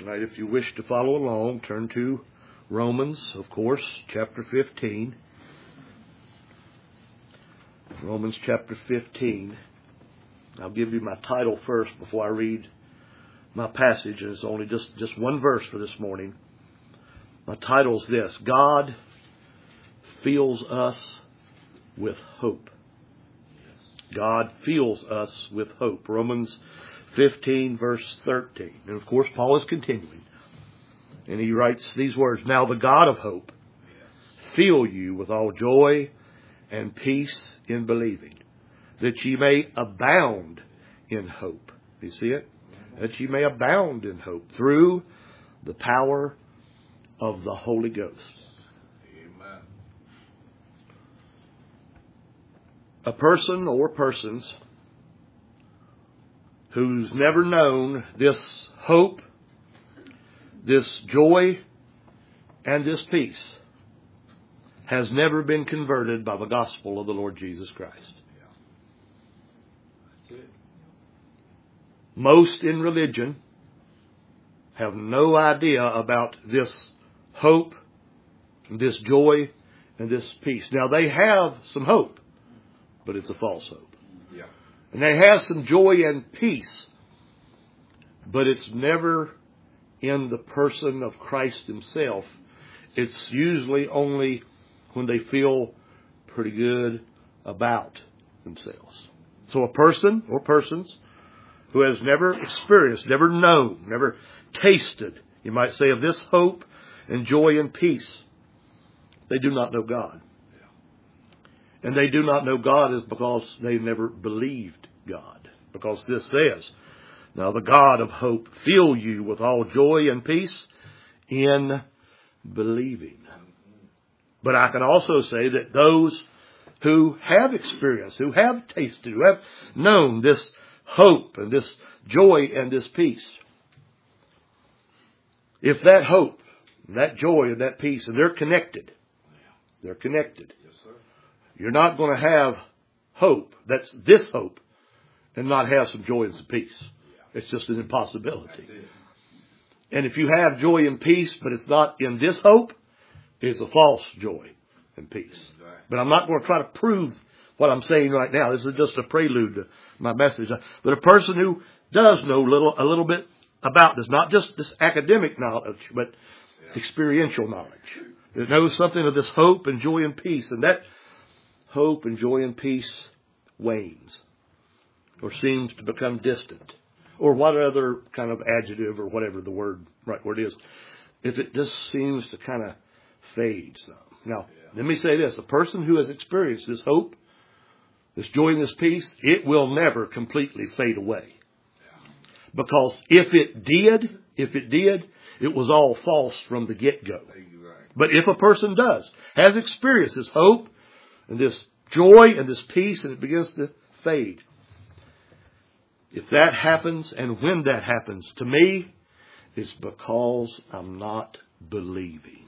Tonight, if you wish to follow along, turn to Romans, of course, chapter 15. Romans chapter 15. I'll give you my title first before I read my passage. It's only just one verse for this morning. My title is this: God fills us with hope. God fills us with hope. Romans 15, verse 13. And of course, Paul is continuing. And he writes these words: Now the God of hope fill you with all joy and peace in believing, that ye may abound in hope. You see it? That ye may abound in hope through the power of the Holy Ghost. Amen. A person or persons who's never known this hope, this joy, and this peace has never been converted by the gospel of the Lord Jesus Christ. Most in religion have no idea about this hope, this joy, and this peace. Now, they have some hope, but it's a false hope. Yeah. And they have some joy and peace, but it's never in the person of Christ himself. It's usually only when they feel pretty good about themselves. So a person or persons who has never experienced, never known, never tasted, you might say, of this hope and joy and peace, they do not know God. And they do not know God is because they've never believed God. Because this says, now the God of hope fill you with all joy and peace in believing. But I can also say that those who have experienced, who have tasted, who have known this hope and this joy and this peace, if that hope, that joy and that peace, and they're connected. Yes, sir. You're not going to have hope, that's this hope, and not have some joy and some peace. Yeah. It's just an impossibility. And if you have joy and peace, but it's not in this hope, it's a false joy and peace. Exactly. But I'm not going to try to prove what I'm saying right now. This is just a prelude to my message. But a person who does know a little bit about this, not just this academic knowledge, but experiential knowledge, that knows something of this hope and joy and peace, and that hope and joy and peace wanes or seems to become distant, or what other kind of adjective or whatever the right word is, if it just seems to kind of fade some. Now, let me say this: a person who has experienced this hope, this joy and this peace, it will never completely fade away. Because if it did, it was all false from the get-go. But if a person has experienced this hope and this joy and this peace, and it begins to fade, if that happens, and when that happens, to me, it's because I'm not believing.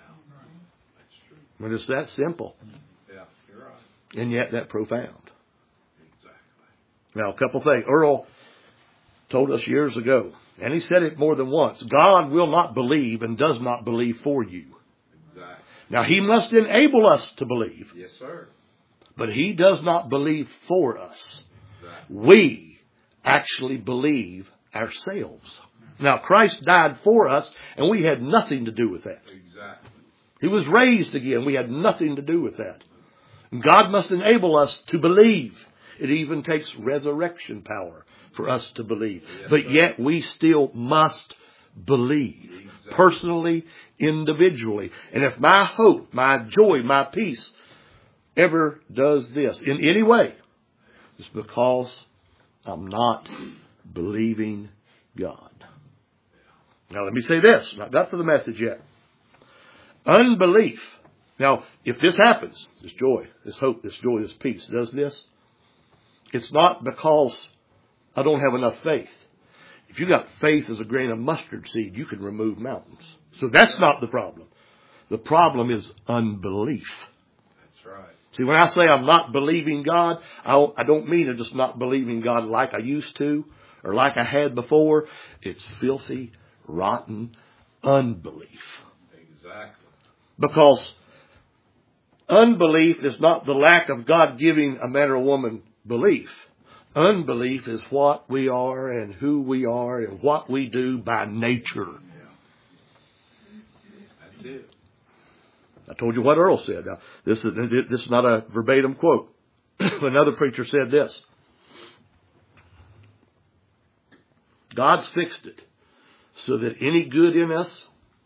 But it's that simple. Yeah, you're right. And yet that profound. Exactly. Now, a couple things. Earl told us years ago, and he said it more than once: God will not believe and does not believe for you. Exactly. Now, he must enable us to believe. Yes, sir. But he does not believe for us. Exactly. We actually believe ourselves. Now, Christ died for us, and we had nothing to do with that. Exactly. He was raised again. We had nothing to do with that. And God must enable us to believe. It even takes resurrection power for us to believe. Yes, but yet we still must believe. Exactly. Personally, individually. And if my hope, my joy, my peace ever does this in any way, it's because I'm not believing God. Now let me say this. Not got to the message yet. Unbelief. Now, if this happens, this joy, this hope, this joy, this peace does this, it's not because I don't have enough faith. If you got faith as a grain of mustard seed, you can remove mountains. So that's not the problem. The problem is unbelief. That's right. See, when I say I'm not believing God, I don't mean I'm just not believing God like I used to or like I had before. It's filthy rotten unbelief. Exactly. Because unbelief is not the lack of God giving a man or woman belief. Unbelief is what we are and who we are and what we do by nature. That's it. I told you what Earl said. Now, this is not a verbatim quote. Another preacher said this. God's fixed it so that any good in us,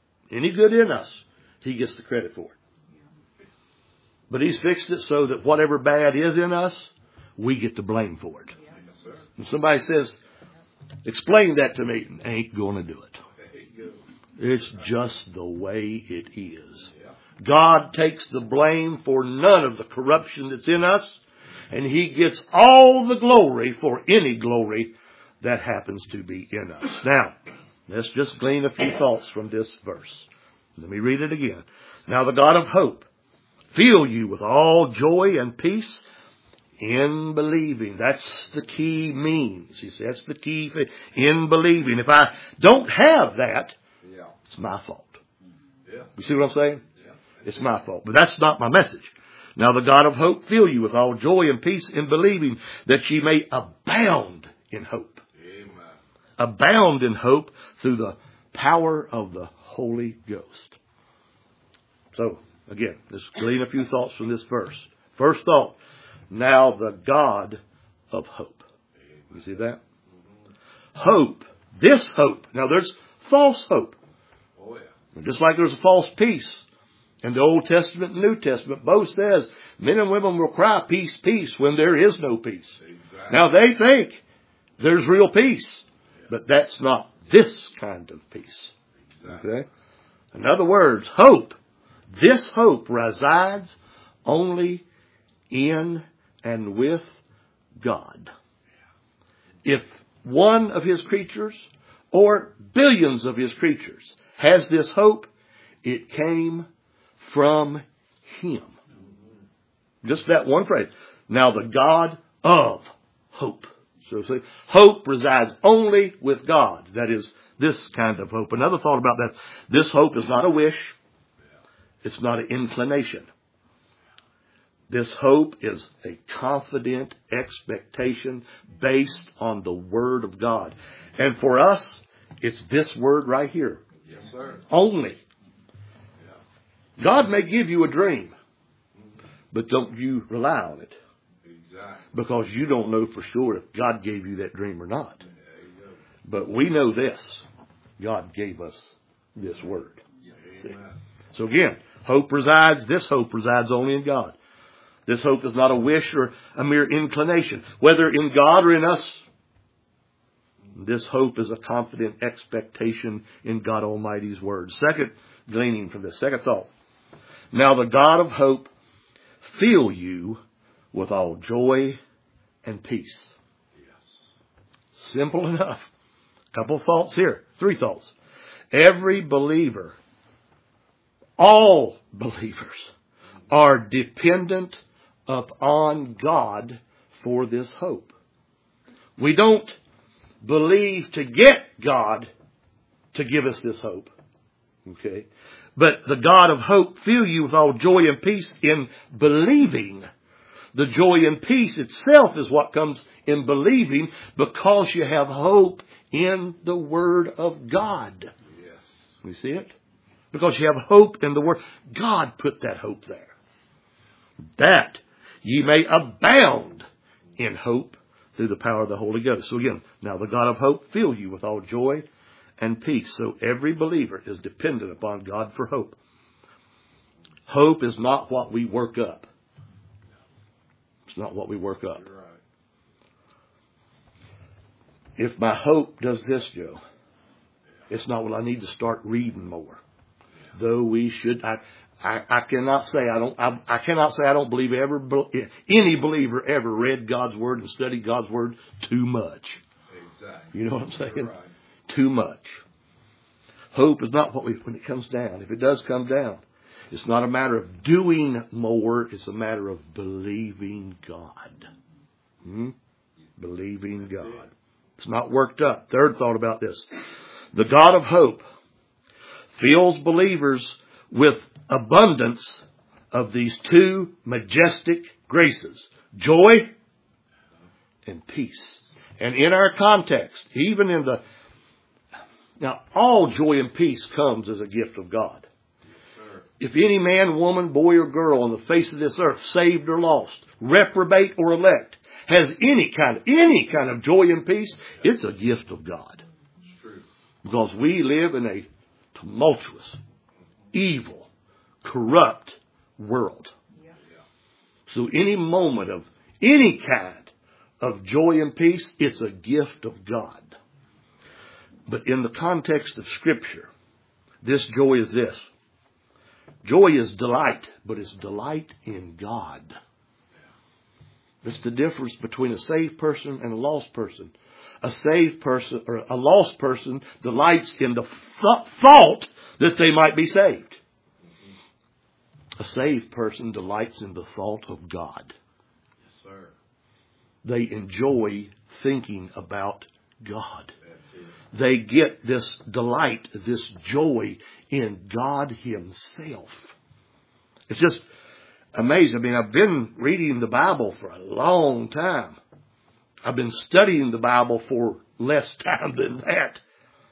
He gets the credit for it. But He's fixed it so that whatever bad is in us, we get the blame for it. And somebody says, explain that to me. Ain't going to do it. It's just the way it is. God takes the blame for none of the corruption that's in us, and He gets all the glory for any glory that happens to be in us. Now, let's just glean a few thoughts from this verse. Let me read it again. Now the God of hope fill you with all joy and peace in believing. That's the key means. He says that's the key in believing. If I don't have that, it's my fault. You see what I'm saying? It's my fault. But that's not my message. Now the God of hope fill you with all joy and peace in believing, that ye may abound in hope. Amen. Abound in hope through the power of the Holy Ghost. So, again, let's glean a few thoughts from this verse. First thought, now the God of hope. You see that? Hope. This hope. Now there's false hope. Oh, yeah. Just like there's a false peace. In the Old Testament and New Testament, both says men and women will cry peace, peace when there is no peace. Exactly. Now they think there's real peace, but that's not this kind of peace. Exactly. Okay? In other words, hope. This hope resides only in and with God. If one of His creatures or billions of His creatures has this hope, it came from Him. Just that one phrase. Now the God of hope. So see, hope resides only with God. That is this kind of hope. Another thought about that. This hope is not a wish. It's not an inclination. This hope is a confident expectation based on the Word of God. And for us, it's this word right here. Yes, sir. Only. God may give you a dream, but don't you rely on it. Exactly. Because you don't know for sure if God gave you that dream or not. But we know this. God gave us this word. So again, this hope resides only in God. This hope is not a wish or a mere inclination. Whether in God or in us, this hope is a confident expectation in God Almighty's word. Second gleaning from this, second thought. Now the God of hope fill you with all joy and peace. Yes. Simple enough. Couple of thoughts here. Three thoughts. Every believer, all believers, are dependent upon God for this hope. We don't believe to get God to give us this hope. Okay? But the God of hope fill you with all joy and peace in believing. The joy and peace itself is what comes in believing because you have hope in the Word of God. Yes. You see it? Because you have hope in the Word. God put that hope there. That ye may abound in hope through the power of the Holy Ghost. So again, now the God of hope fill you with all joy and peace. So every believer is dependent upon God for hope. Hope is not what we work up. It's not what we work up. If my hope does this, Joe, it's not, well, I need to start reading more. Though we should, I cannot say I don't believe any believer ever read God's Word and studied God's Word too much. Exactly. You know what I'm saying? Right. Too much. Hope is not when it comes down. If it does come down, it's not a matter of doing more. It's a matter of believing God. Believing God. It's not worked up. Third thought about this. The God of hope fills believers with abundance of these two majestic graces, joy and peace. And in our context, even in the... Now, all joy and peace comes as a gift of God. If any man, woman, boy, or girl on the face of this earth, saved or lost, reprobate or elect, has any kind of joy and peace, it's a gift of God. Because we live in a tumultuous, evil, corrupt world. So any moment of any kind of joy and peace, it's a gift of God. But in the context of Scripture, this joy is this. Joy is delight, but it's delight in God. That's the difference between a saved person and a lost person. A saved person or a lost person delights in the thought that they might be saved. A saved person delights in the thought of God. Yes, sir. They enjoy thinking about God. They get this delight, this joy in God Himself. It's just amazing. I mean, I've been reading the Bible for a long time. I've been studying the Bible for less time than that.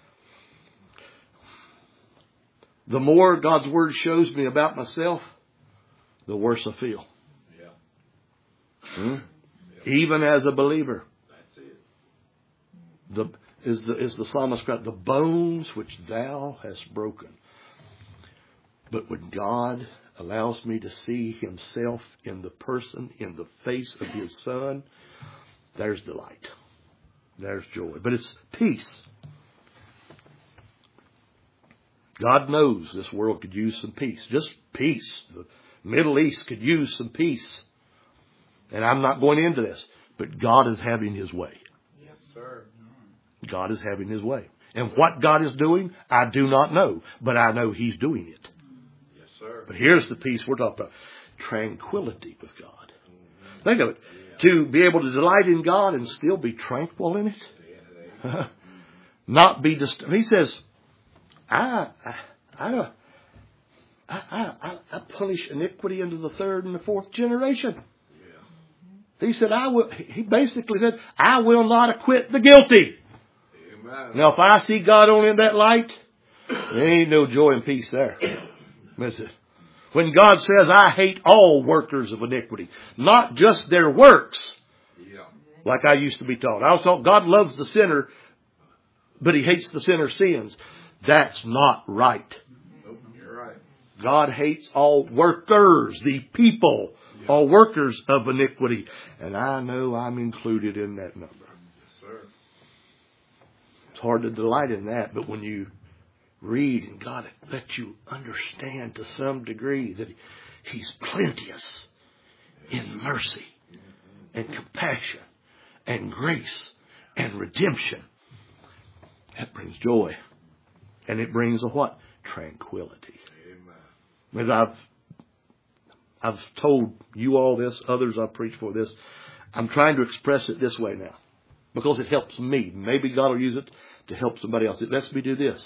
The more God's Word shows me about myself, the worse I feel. Yeah. Even as a believer. That's it. Is the psalmist cried, the bones which thou hast broken. But when God allows me to see Himself in the person, in the face of His Son, there's delight. There's joy. But it's peace. God knows this world could use some peace. Just peace. The Middle East could use some peace. And I'm not going into this. But God is having His way. Yes, sir. God is having His way. And what God is doing, I do not know. But I know He's doing it. Yes, sir. But here's the peace we're talking about. Tranquility with God. Think of it. To be able to delight in God and still be tranquil in it. Not be disturbed. He says, I punish iniquity into the third and the fourth generation. He said, he basically said, I will not acquit the guilty. Amen. Now, if I see God only in that light, there ain't no joy and peace there. Listen. When God says, I hate all workers of iniquity, not just their works, like I used to be taught. I was taught God loves the sinner, but He hates the sinner's sins. That's not right. Nope, you're right. God hates all workers, the people, all workers of iniquity. And I know I'm included in that number. Yes, sir. It's hard to delight in that, but when you read and God lets you understand to some degree that He's plenteous in mercy and compassion and grace and redemption, that brings joy. And it brings a what? Tranquility. Amen. As I've told you all this, others I've preached for this, I'm trying to express it this way now. Because it helps me. Maybe God will use it to help somebody else. It lets me do this.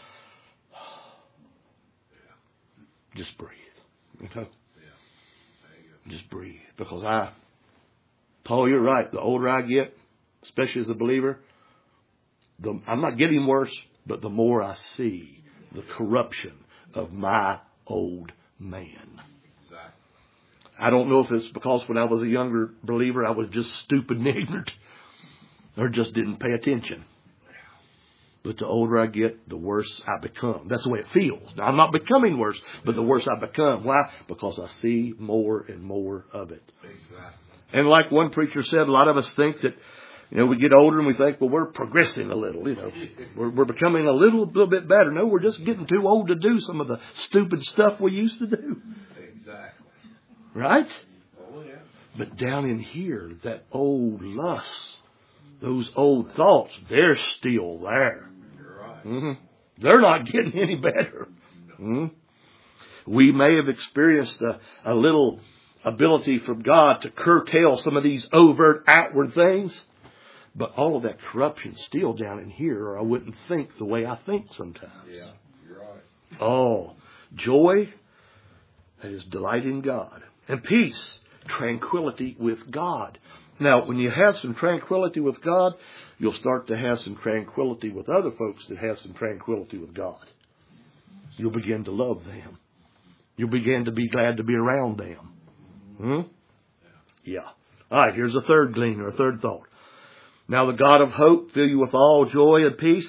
Just breathe. You know? Just breathe. Because Paul, you're right. The older I get, especially as a believer, I'm not getting worse, but the more I see the corruption of my old man. Exactly. I don't know if it's because when I was a younger believer, I was just stupid and ignorant or just didn't pay attention. But the older I get, the worse I become. That's the way it feels. Now, I'm not becoming worse, but the worse I become. Why? Because I see more and more of it. Exactly. And like one preacher said, a lot of us think that, we get older and we think, well, we're progressing a little, We're becoming a little bit better. No, we're just getting too old to do some of the stupid stuff we used to do. Exactly. Right? Oh, yeah. But down in here, that old lust, those old thoughts, they're still there. You're right. Mm-hmm. They're not getting any better. Mm-hmm. We may have experienced a little ability from God to curtail some of these overt outward things, But all of that corruption's still down in here, or I wouldn't think the way I think sometimes. Yeah, you're right. Oh, joy, that is delight in God. And peace, tranquility with God. Now, when you have some tranquility with God, you'll start to have some tranquility with other folks that have some tranquility with God. You'll begin to love them. You'll begin to be glad to be around them. Yeah. All right, here's a third glean or a third thought. Now the God of hope fill you with all joy and peace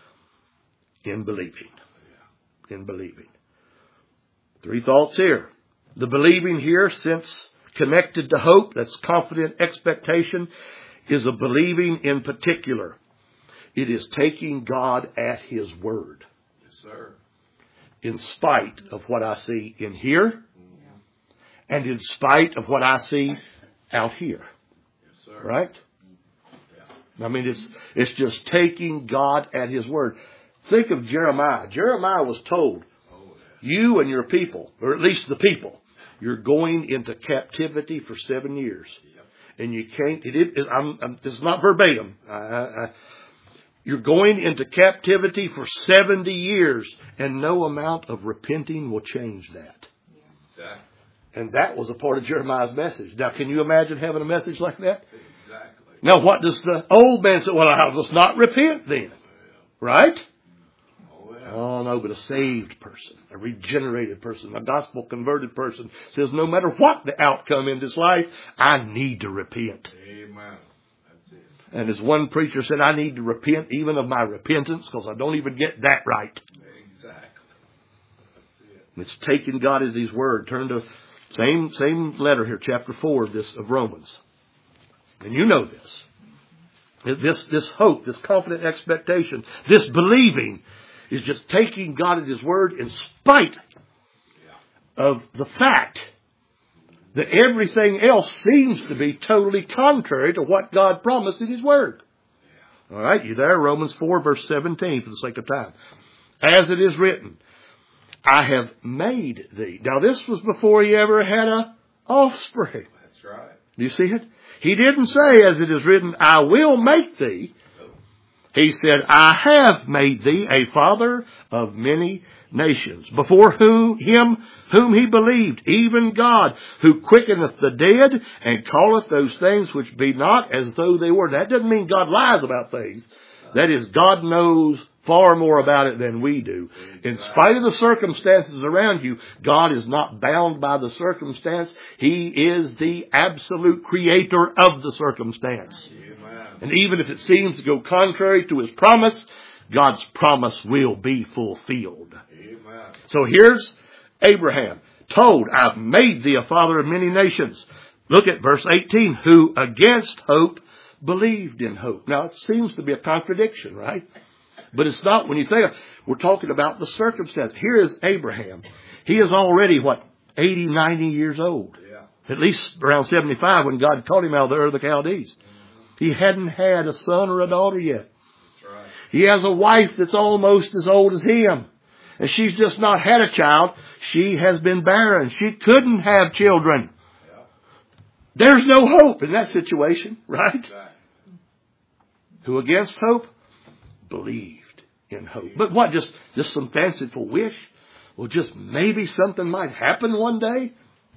in believing. In believing. Three thoughts here. The believing here, since connected to hope, that's confident expectation, is a believing in particular. It is taking God at His word. Yes, sir. In spite of what I see in here, and in spite of what I see out here. Yes, sir. Right? I mean, it's just taking God at His word. Think of Jeremiah. Jeremiah was told, you and your people, or at least the people, you're going into captivity for 7 years. And you can't, it's not verbatim. You're going into captivity for 70 years, and no amount of repenting will change that. Exactly. And that was a part of Jeremiah's message. Now, can you imagine having a message like that? Exactly. Now, what does the old man say? Well, let's not repent then. Right? Oh, no, but a saved person, a regenerated person, a gospel converted person says no matter what the outcome in this life, I need to repent. Amen. That's it. And as one preacher said, I need to repent even of my repentance because I don't even get that right. Exactly. That's it. It's taking God as His word. Turn to same letter here, chapter 4 of Romans. And you know this. This hope, this confident expectation, this believing is just taking God at His word in spite of the fact that everything else seems to be totally contrary to what God promised in His word. All right, you there? Romans 4, verse 17, for the sake of time. As it is written, I have made thee. Now, this was before He ever had a offspring. That's right. Do you see it? He didn't say, as it is written, I will make thee. He said, I have made thee a father of many nations, before whom He believed, even God, who quickeneth the dead, and calleth those things which be not as though they were. That doesn't mean God lies about things. That is, God knows far more about it than we do. In spite of the circumstances around you, God is not bound by the circumstance. He is the absolute creator of the circumstance. Amen. And even if it seems to go contrary to His promise, God's promise will be fulfilled. Amen. So here's Abraham told, I've made thee a father of many nations. Look at verse 18, who against hope believed in hope. Now it seems to be a contradiction, right? But it's not when you think of, we're talking about the circumstance. Here is Abraham. He is already, 80, 90 years old. Yeah. At least around 75 when God called him out of the Ur of the Chaldees. He hadn't had a son or a daughter yet. That's right. He has a wife that's almost as old as him. And she's just not had a child. She has been barren. She couldn't have children. Yeah. There's no hope in that situation, right? Exactly. Who against hope believed in hope. But what, just some fanciful wish? Well, just maybe something might happen one day?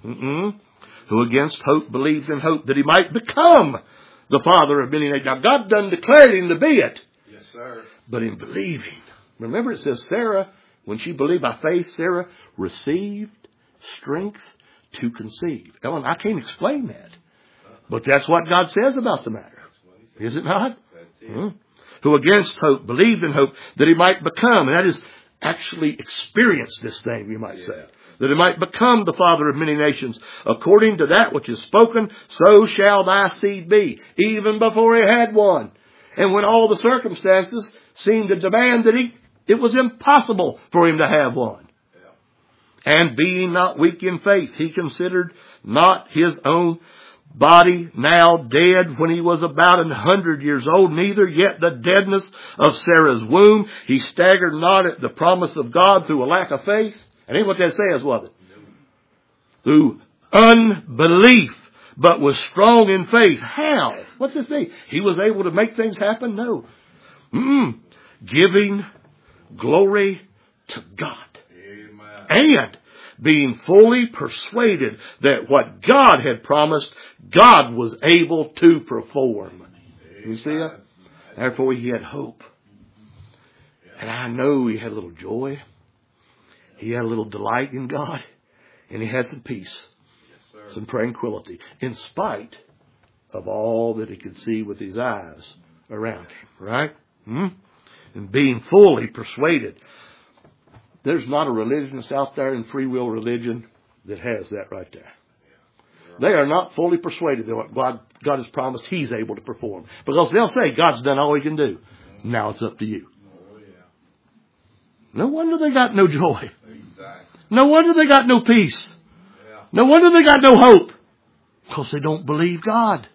Who against hope believed in hope that he might become the father of many nations. Now, God done declared him to be it. Yes, sir. But in believing. Remember it says Sarah, when she believed by faith, Sarah received strength to conceive. Ellen, I can't explain that. But that's what God says about the matter. Is it not? That's it. Who against hope believed in hope that he might become, and that is actually experience this thing, you might say, that he might become the father of many nations, according to that which is spoken, so shall thy seed be, even before he had one. And when all the circumstances seemed to demand that it was impossible for him to have one. Yeah. And being not weak in faith, he considered not his own body now dead when he was about 100 years old, neither yet the deadness of Sarah's womb. He staggered not at the promise of God through a lack of faith. And ain't what that says, was it? Through unbelief, but was strong in faith. How? What's this mean? He was able to make things happen? No. Giving glory to God. Amen. And being fully persuaded that what God had promised, God was able to perform. You see that? Therefore he had hope. And I know he had a little joy. He had a little delight in God. And he had some peace. Yes, some tranquility. In spite of all that he could see with his eyes around him. Right? And being fully persuaded. There's not a religion that's out there in free will religion that has that right there. They are not fully persuaded that what God has promised He's able to perform. Because they'll say, God's done all He can do. Now it's up to you. No wonder they got no joy. No wonder they got no peace. No wonder they got no hope. Because they don't believe God.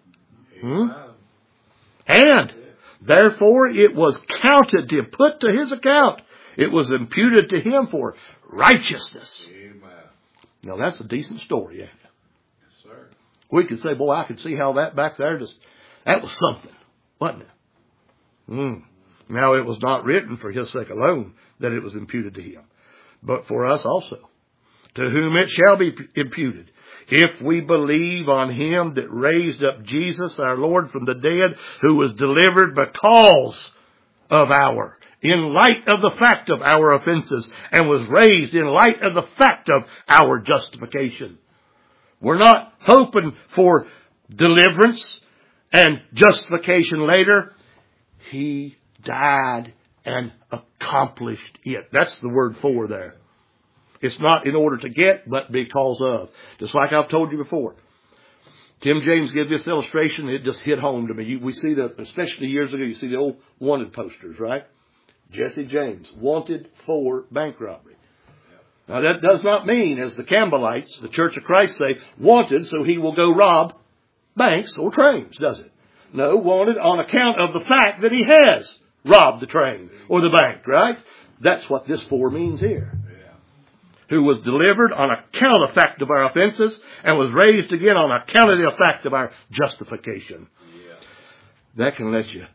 And therefore it was counted to put to His account. It was imputed to Him for righteousness. Amen. Now that's a decent story, ain't it? Yes, sir. We could say, boy, I could see how that back there that was something, wasn't it? Now it was not written for His sake alone that it was imputed to Him, but for us also, to whom it shall be imputed. If we believe on Him that raised up Jesus our Lord from the dead, who was delivered because of in light of the fact of our offenses, and was raised in light of the fact of our justification. We're not hoping for deliverance and justification later. He died and accomplished it. That's the word for there. It's not in order to get, but because of. Just like I've told you before. Tim James gave this illustration. It just hit home to me. We see especially years ago, you see the old wanted posters, right? Jesse James, wanted for bank robbery. Now that does not mean, as the Campbellites, the Church of Christ say, wanted so he will go rob banks or trains, does it? No, wanted on account of the fact that he has robbed the train or the bank, right? That's what this for means here. Who was delivered on account of the fact of our offenses and was raised again on account of the fact of our justification. That can let you...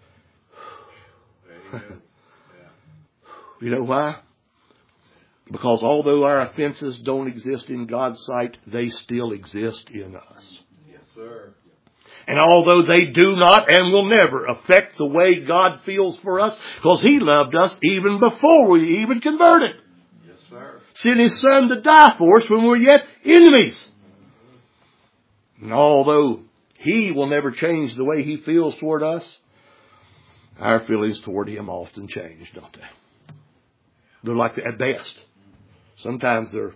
You know why? Because although our offenses don't exist in God's sight, they still exist in us. Yes, sir. And although they do not and will never affect the way God feels for us, because He loved us even before we even converted. Yes, sir. Sent His Son to die for us when we were yet enemies. And although He will never change the way He feels toward us, our feelings toward Him often change, don't they? They're like at best. Sometimes they're,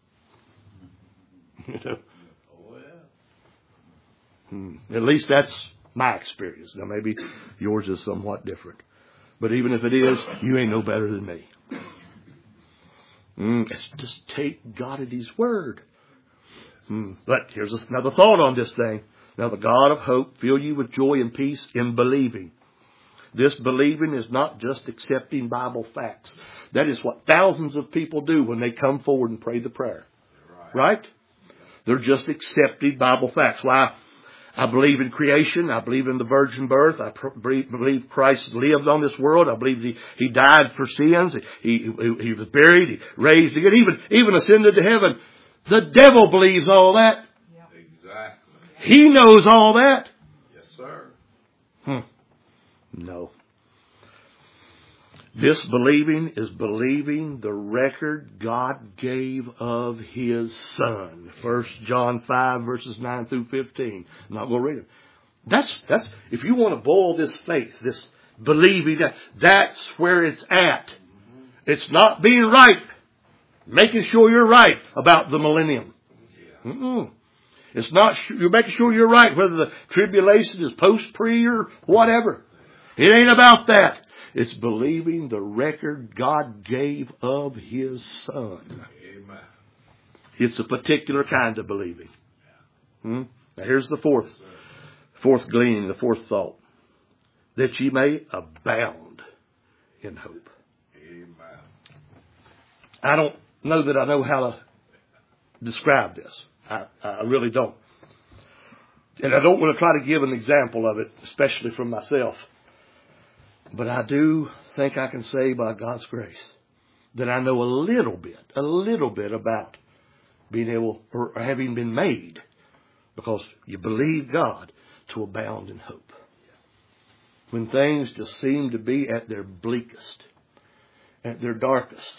At least that's my experience. Now maybe yours is somewhat different. But even if it is, you ain't no better than me. Just take God at His word. But here's another thought on this thing. Now the God of hope fill you with joy and peace in believing. This believing is not just accepting Bible facts. That is what thousands of people do when they come forward and pray the prayer. Right? They're just accepting Bible facts. Why? I believe in creation. I believe in the virgin birth. I believe Christ lived on this world. I believe He died for sins. He was buried. He raised again. Even ascended to heaven. The devil believes all that. Exactly. He knows all that. Yes, sir. No. This believing is believing the record God gave of His Son. 1 John 5 verses 9 through 15. I'm not going to read it. That's if you want to boil this faith, this believing, that's where it's at. It's not being right. Making sure you're right about the millennium. It's not, you're making sure you're right whether the tribulation is post, pre, or whatever. It ain't about that. It's believing the record God gave of His Son. Amen. It's a particular kind of believing. Now here's the fourth gleaning, the fourth thought. That ye may abound in hope. Amen. I don't know that I know how to describe this. I really don't. And I don't want to try to give an example of it, especially from myself. But I do think I can say by God's grace that I know a little bit about being able, or having been made, because you believe God, to abound in hope. When things just seem to be at their bleakest, at their darkest,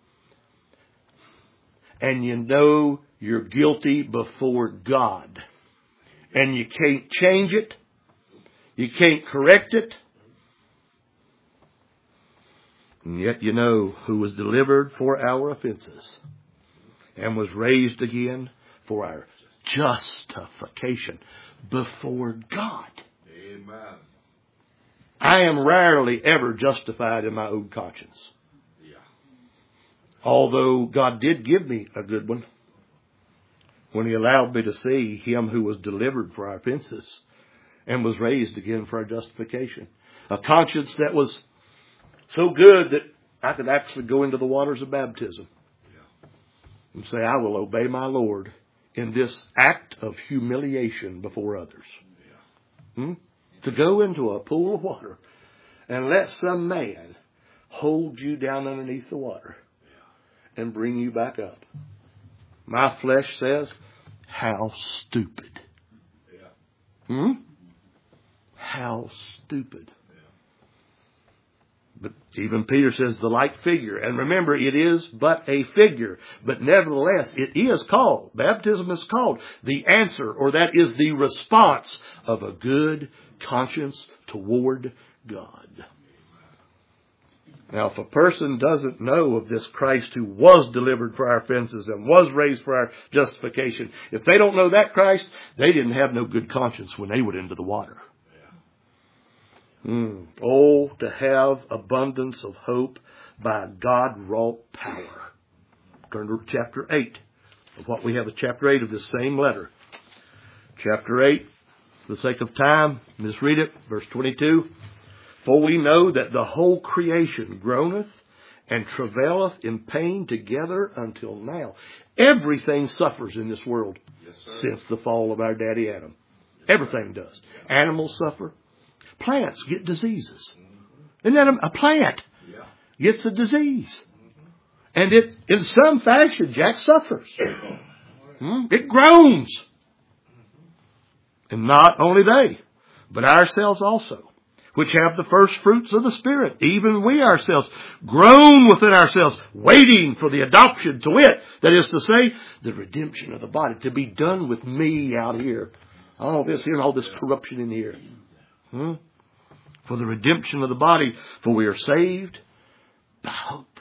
and you know you're guilty before God, and you can't change it, you can't correct it, and yet you know who was delivered for our offenses and was raised again for our justification before God. Amen. I am rarely ever justified in my own conscience. Yeah. Although God did give me a good one when He allowed me to see Him who was delivered for our offenses and was raised again for our justification. A conscience that was so good that I could actually go into the waters of baptism and say, I will obey my Lord in this act of humiliation before others. To go into a pool of water and let some man hold you down underneath the water and bring you back up. My flesh says, how stupid. How stupid. But even Peter says the like figure. And remember, it is but a figure. But nevertheless, it is called, baptism is called the answer, or that is the response of a good conscience toward God. Now, if a person doesn't know of this Christ who was delivered for our offenses and was raised for our justification, if they don't know that Christ, they didn't have no good conscience when they went into the water. Oh, to have abundance of hope by God-wrought power. Turn to chapter 8 of what we have is chapter 8 of this same letter. Chapter 8, for the sake of time, let's read it, verse 22. For we know that the whole creation groaneth and travaileth in pain together until now. Everything suffers in this world since the fall of our daddy Adam. Everything does. Animals suffer. Plants get diseases. Isn't that a plant gets a disease? And it, in some fashion, Jack, suffers. It groans. And not only they, but ourselves also, which have the first fruits of the Spirit, even we ourselves, groan within ourselves, waiting for the adoption to wit, that is to say, the redemption of the body, to be done with me out here. All this here and all this corruption in here. For the redemption of the body, for we are saved by hope.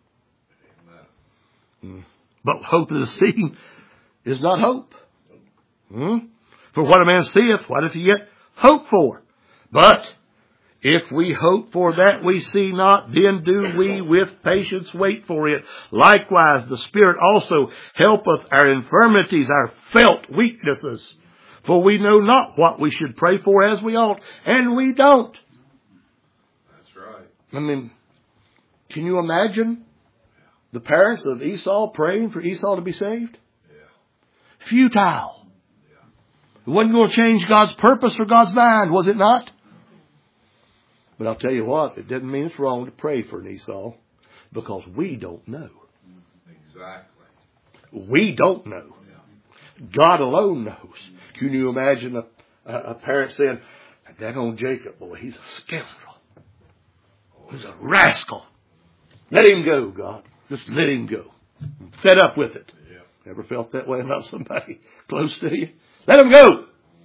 But hope that is seen is not hope. For what a man seeth, what doth he yet hope for? But if we hope for that we see not, then do we with patience wait for it. Likewise, the Spirit also helpeth our infirmities, our felt weaknesses. For we know not what we should pray for as we ought, and we don't. That's right. I mean, can you imagine the parents of Esau praying for Esau to be saved? Futile. It wasn't going to change God's purpose or God's mind, was it not? But I'll tell you what, it doesn't mean it's wrong to pray for an Esau, because we don't know. Exactly. We don't know. God alone knows. Can you imagine a parent saying, daggone Jacob, boy, he's a scoundrel. He's a rascal. Let him go, God. Just let him go. I'm fed up with it. Ever felt that way about somebody close to you? Let him go.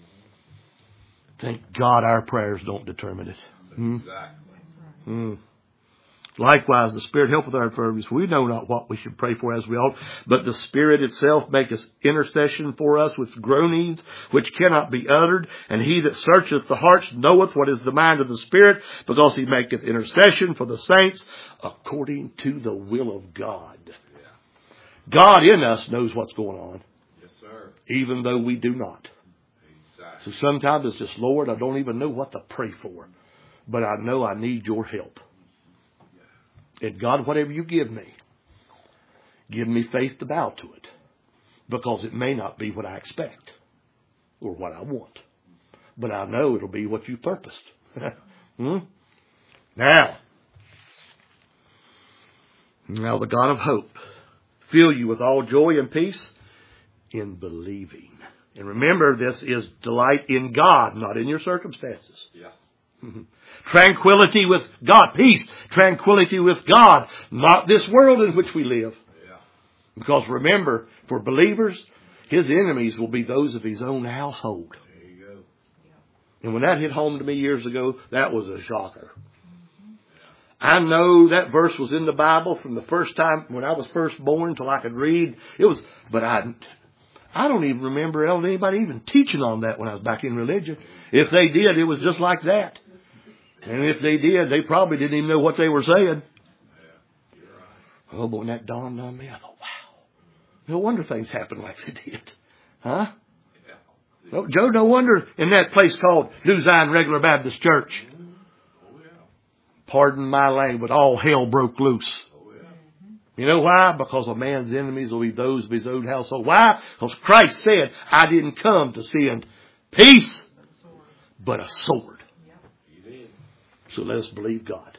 Thank God our prayers don't determine it. Exactly. Likewise, the Spirit helpeth our infirmities. We know not what we should pray for as we ought, but the Spirit itself maketh intercession for us with groanings which cannot be uttered. And he that searcheth the hearts knoweth what is the mind of the Spirit, because he maketh intercession for the saints according to the will of God. God in us knows what's going on. Yes, sir. Even though we do not. Exactly. So sometimes it's just, Lord, I don't even know what to pray for, but I know I need your help. And God, whatever you give me faith to bow to it, because it may not be what I expect. or what I want. But I know it'll be what you purposed. Now the God of hope fill you with all joy and peace in believing. And remember, this is delight in God, not in your circumstances. Yeah. Tranquility with God. Peace. Tranquility with God. Not this world in which we live. Yeah. Because remember, for believers, his enemies will be those of his own household. There you go. And when that hit home to me years ago, that was a shocker. I know that verse was in the Bible from the first time when I was first born till I could read. But I don't even remember anybody even teaching on that when I was back in religion. If they did, it was just like that. And if they did, they probably didn't even know what they were saying. Yeah, you're right. Oh boy, when that dawned on me, I thought, wow. No wonder things happened like they did. Huh? Yeah. No, Joe, no wonder in that place called New Zion Regular Baptist Church. Oh, yeah. Pardon my language, but all hell broke loose. Oh, yeah. You know why? Because a man's enemies will be those of his own household. Why? Because Christ said, I didn't come to send peace, but a sword. He did. So let us believe God.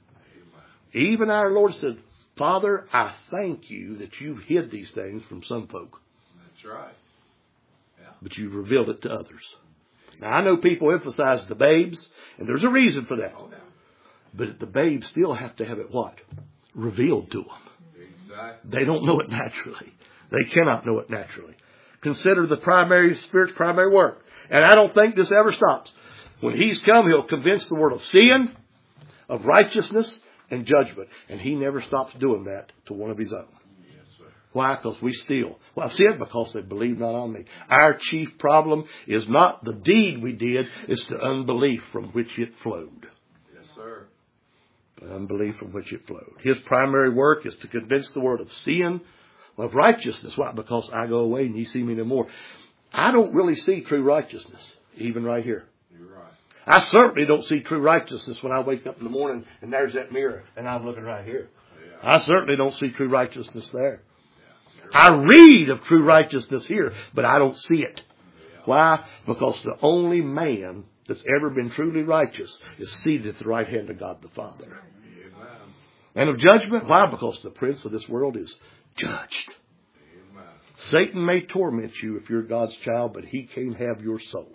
Amen. Even our Lord said, Father, I thank you that you hid these things from some folk, That's right. Yeah. but you revealed it to others. Now, I know people emphasize the babes, and there's a reason for that. Oh, yeah. But the babes still have to have it what? Revealed to them. Exactly. They don't know it naturally. They cannot know it naturally. Consider the Spirit's primary work. And I don't think this ever stops. When he's come, he'll convince the world of sin, of righteousness, and judgment. And he never stops doing that to one of his own. Yes, sir. Why? Because we steal. Well, sin because they believe not on me. Our chief problem is not the deed we did, it's the unbelief from which it flowed. Yes, sir. The unbelief from which it flowed. His primary work is to convince the world of sin, of righteousness. Why? Because I go away and ye see me no more. I don't really see true righteousness, even right here. You're right. I certainly don't see true righteousness when I wake up in the morning and there's that mirror and I'm looking right here. Yeah. I certainly don't see true righteousness there. Yeah. I read of true righteousness here, but I don't see it. Yeah. Why? Because the only man that's ever been truly righteous is seated at the right hand of God the Father. Amen. And of judgment, why? Because the prince of this world is judged. Amen. Satan may torment you if you're God's child, but he can't have your soul.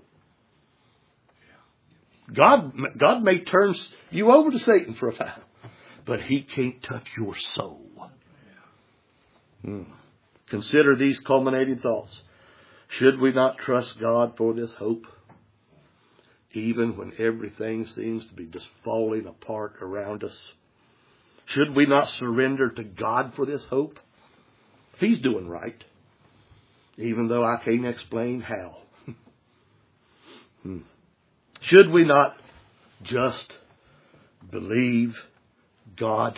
God may turn you over to Satan for a time, but he can't touch your soul. Consider these culminating thoughts. Should we not trust God for this hope? Even when everything seems to be just falling apart around us. Should we not surrender to God for this hope? He's doing right. Even though I can't explain how. Should we not just believe God?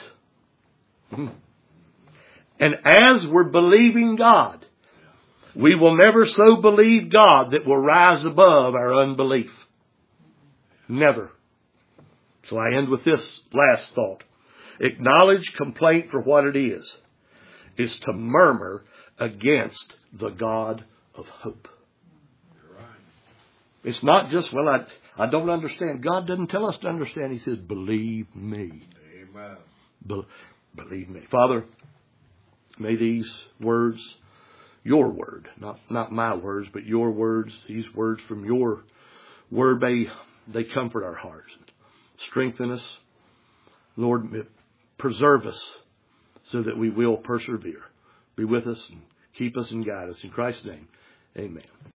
And as we're believing God, we will never so believe God that will rise above our unbelief. Never. So I end with this last thought. Acknowledge complaint for what it is to murmur against the God of hope. You're right. It's not just, well, I don't understand. God doesn't tell us to understand. He says, believe me. Amen. Believe me. Father, may these words, your word, not my words, but your words, these words from your word, may they comfort our hearts, strengthen us. Lord, preserve us so that we will persevere. Be with us and keep us and guide us. In Christ's name, amen.